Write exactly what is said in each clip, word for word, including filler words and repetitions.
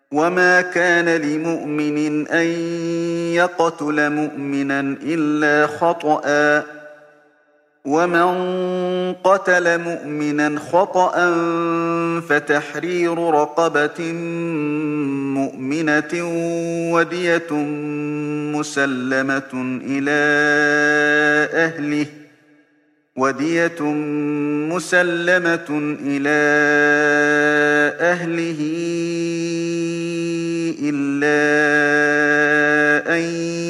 وما كان لمؤمن أن يقتل مؤمنا إلا خطأ، ومن قتل مؤمنا خطأ فتحرير رقبة مؤمنة ودية مسلمة إلى أهله ودية مسلمة إلى أهله إلا أن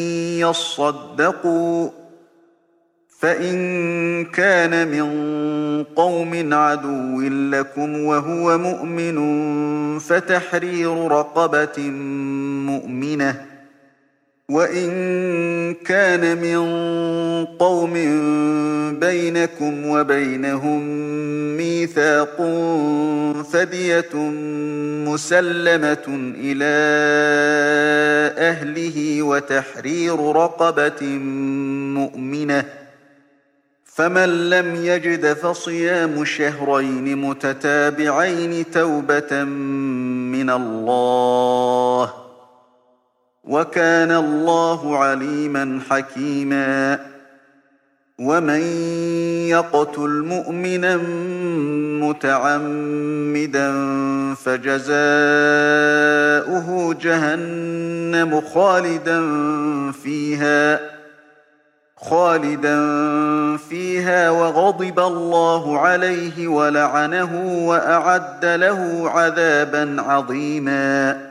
يصدقوا، فإن كان من قوم عدو لكم وهو مؤمن فتحرير رقبة مؤمنة، وإن كان من قوم بينكم وبينهم ميثاق فدية مسلمة إلى أهله وتحرير رقبة مؤمنة، فمن لم يجد فصيام شهرين متتابعين توبة من الله، وكان الله عليما حكيما. ومن يقتل مؤمنا متعمدا فجزاؤه جهنم خالدا فيها خالدا فيها وغضب الله عليه ولعنه وأعد له عذابا عظيما.